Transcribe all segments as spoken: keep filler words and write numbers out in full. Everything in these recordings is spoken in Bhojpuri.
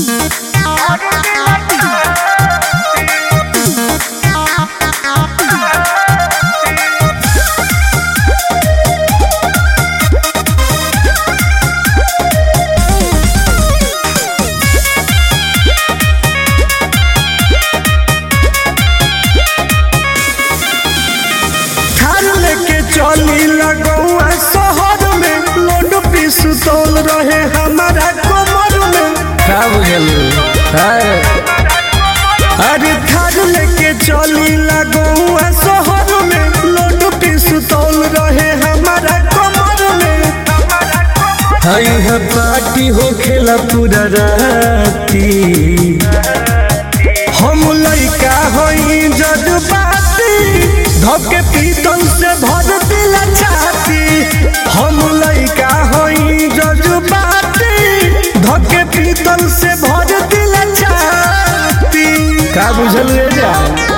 चली लगौआ शहर में लोड पिस्तौल रहे हमारा कमर में। का बुझलू अरे थार लेके चली लगौआ शहर में लोड पिस्तौल रहे हमारा कमर में। हई है पार्टी हो खेला पूरा राती, हम लइका हई जज्बाती धके पीतल से भर दिला छाती। हम लइका हई जज्बाती धके पीतल से भर दिला छाती। का बुझल रे जा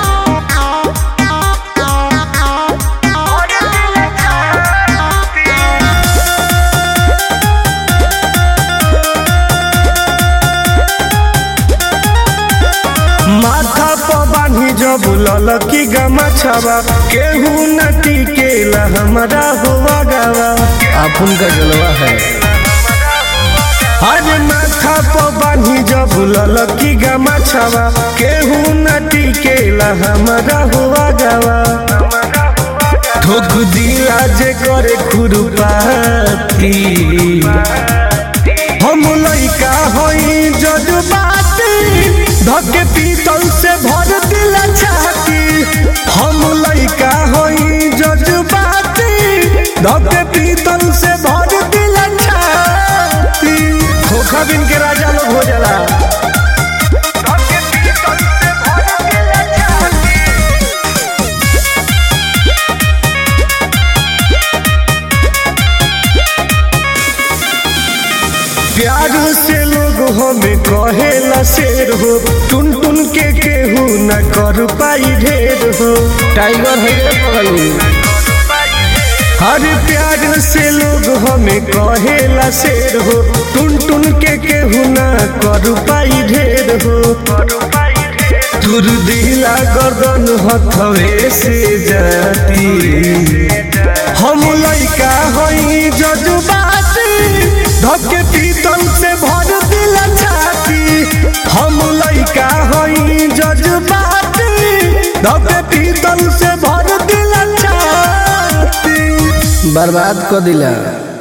माथा पर बांधी जब ललकी गमछवा केहू न टिकेला हमारा हुआ गवा। अपन का जलवा है। अरे माथा पर बांधी जब ललकी गमछवा केहू न टिकेला हमारा हुआ गवा। ठोक दिला जे करे खुरपाती, हम लइका हई जज्बाती धके पीतल से भर दिला छाती। हम लइका हई जज्बाती धके पीतल से भर दिला छाती। खोखा बिन के राजा लोग हो जाला। प्यार से लोग हमें कहेला शेर हो, टुन टुन के केहू न कर पाई ढेर हो। टाइगर है रे पगली। हर प्यार से लोग हमें कहेला शेर हो, टुन टुन के केहू न कर पाई ढेर हो। तुर दिला गर्दन हथवे से जाती, हम लइका हई जज्बाती धके पीतल से भर दिला छाती। हम लइका हई जज्बाती धके पीतल से भर दिला छाती। बर्बाद कर दिला।